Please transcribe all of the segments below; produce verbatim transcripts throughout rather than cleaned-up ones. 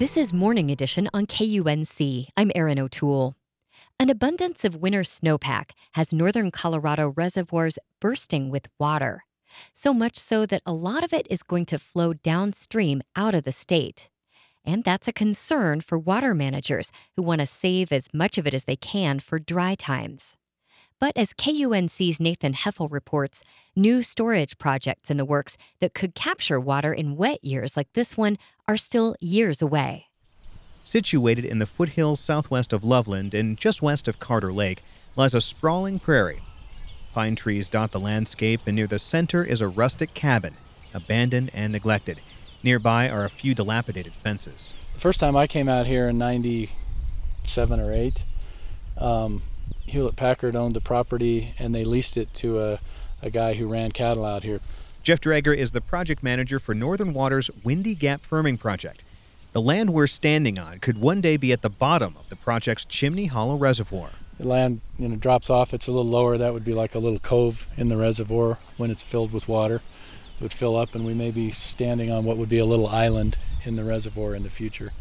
This is Morning Edition on K U N C. I'm Erin O'Toole. An abundance of winter snowpack has northern Colorado reservoirs bursting with water. So much so that a lot of it is going to flow downstream out of the state. And that's a concern for water managers who want to save as much of it as they can for dry times. But as K U N C's Nathan Heffel reports, new storage projects in the works that could capture water in wet years like this one are still years away. Situated in the foothills southwest of Loveland and just west of Carter Lake lies a sprawling prairie. Pine trees dot the landscape, and near the center is a rustic cabin, abandoned and neglected. Nearby are a few dilapidated fences. The first time I came out here in ninety-seven or eight, um, Hewlett-Packard owned the property and they leased it to a, a guy who ran cattle out here. Jeff Drager is the project manager for Northern Water's Windy Gap Firming Project. The land we're standing on could one day be at the bottom of the project's Chimney Hollow Reservoir. The land you know, drops off, it's a little lower. That would be like a little cove in the reservoir when it's filled with water. It would fill up and we may be standing on what would be a little island in the reservoir in the future.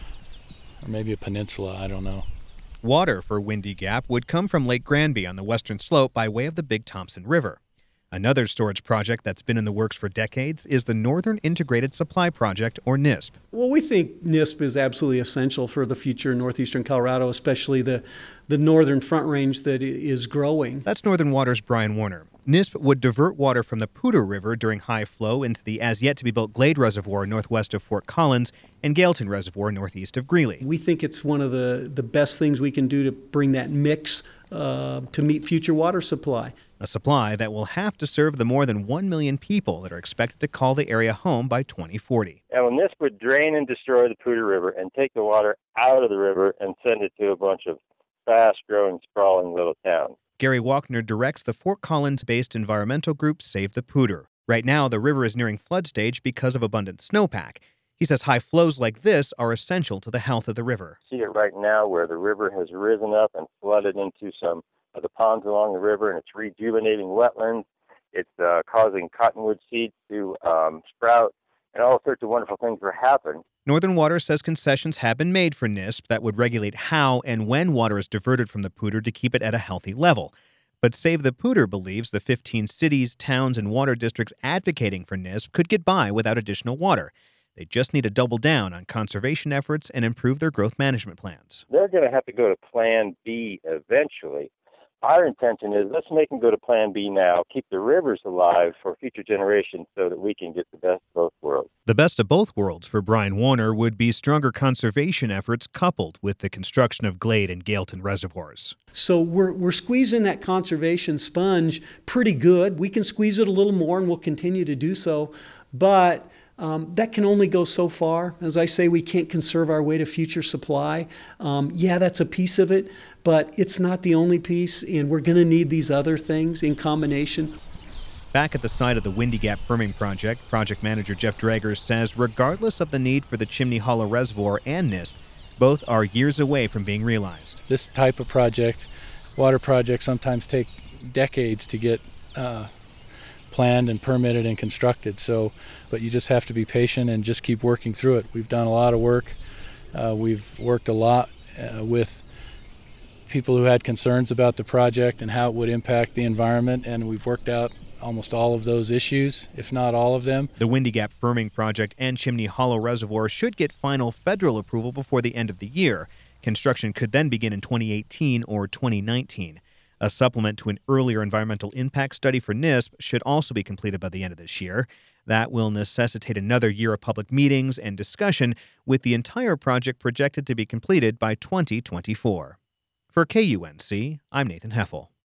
Or maybe a peninsula, I don't know. Water for Windy Gap would come from Lake Granby on the western slope by way of the Big Thompson River. Another storage project that's been in the works for decades is the Northern Integrated Supply Project, or NISP. Well, we think NISP is absolutely essential for the future in northeastern Colorado, especially the, the northern Front Range that is growing. That's Northern Water's Brian Warner. NISP would divert water from the Poudre River during high flow into the as-yet-to-be-built Glade Reservoir northwest of Fort Collins and Gailton Reservoir northeast of Greeley. We think it's one of the, the best things we can do to bring that mix uh, to meet future water supply. A supply that will have to serve the more than one million people that are expected to call the area home by twenty forty. And when this would drain and destroy the Poudre River and take the water out of the river and send it to a bunch of fast-growing, sprawling little towns. Gary Walkner directs the Fort Collins-based environmental group Save the Poudre. Right now, the river is nearing flood stage because of abundant snowpack. He says high flows like this are essential to the health of the river. See it right now where the river has risen up and flooded into some of the ponds along the river, and it's rejuvenating wetlands. It's uh, causing cottonwood seeds to um, sprout, and all sorts of wonderful things are happening. Northern Water says concessions have been made for NISP that would regulate how and when water is diverted from the Poudre to keep it at a healthy level. But Save the Poudre believes the fifteen cities, towns, and water districts advocating for NISP could get by without additional water. They just need to double down on conservation efforts and improve their growth management plans. They're going to have to go to Plan B eventually. Our intention is let's make them go to Plan B now, keep the rivers alive for future generations so that we can get the best of both worlds. The best of both worlds for Brian Warner would be stronger conservation efforts coupled with the construction of Glade and Gailton reservoirs. So we're, we're squeezing that conservation sponge pretty good. We can squeeze it a little more, and we'll continue to do so. But Um, that can only go so far. As I say, we can't conserve our way to future supply. Um, yeah, that's a piece of it, but it's not the only piece, and we're going to need these other things in combination. Back at the site of the Windy Gap Firming Project, project manager Jeff Drager says regardless of the need for the Chimney Hollow Reservoir and NISP, both are years away from being realized. This type of project, water projects, sometimes take decades to get uh, planned and permitted and constructed. So, but you just have to be patient and just keep working through it. We've done a lot of work. Uh, we've worked a lot uh, with people who had concerns about the project and how it would impact the environment, and we've worked out almost all of those issues, if not all of them. The Windy Gap Firming Project and Chimney Hollow Reservoir should get final federal approval before the end of the year. Construction could then begin in twenty eighteen or twenty nineteen. A supplement to an earlier environmental impact study for NISP should also be completed by the end of this year. That will necessitate another year of public meetings and discussion, with the entire project projected to be completed by twenty twenty-four. For K U N C, I'm Nathan Heffel.